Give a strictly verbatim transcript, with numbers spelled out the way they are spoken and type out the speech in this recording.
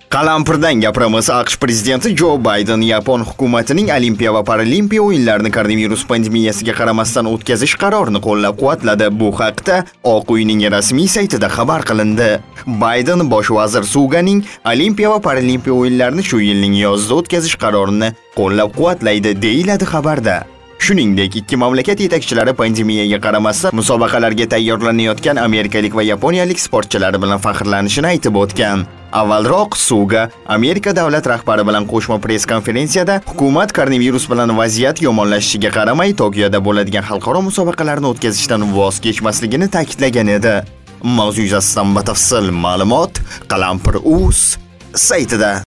Qalampirdan gapiramiz. AQSh prezidenti Jo Bayden Yapon hukumatining Olimpiya va Paralimpiya o'yinlarini koronavirus pandemiyasiga qaramasdan o'tkazish qarorini qo'llab-quvvatladi. Bu haqda Oq uyning rasmiy saytida xabar qilindi. Bayden bosh vazir Suganing Olimpiya va Paralimpiya o'yinlarini shu yilning yozida o'tkazish qarorini qo'llab-quvvatlaydi, deyiladi xabarda. Shuningdek, ikki mamlakat yetakchilari pandemiyaga qaramasdan musobaqalarga tayyorlanayotgan amerikalik va yaponiyalik sportchilar bilan faxrlanishini aytib o'tgan. Avvalroq Suga Amerika davlat rahbari bilan qo'shma press konferensiyada hukumat koronavirus bilan vaziyat yomonlashishiga qaramay Tokioda bo'ladigan xalqaro musobaqalarni o'tkazishdan voz kechmasligini ta'kidlagan edi. Mavzu yuzasidan batafsil ma'lumot Qalampir.uz saytida.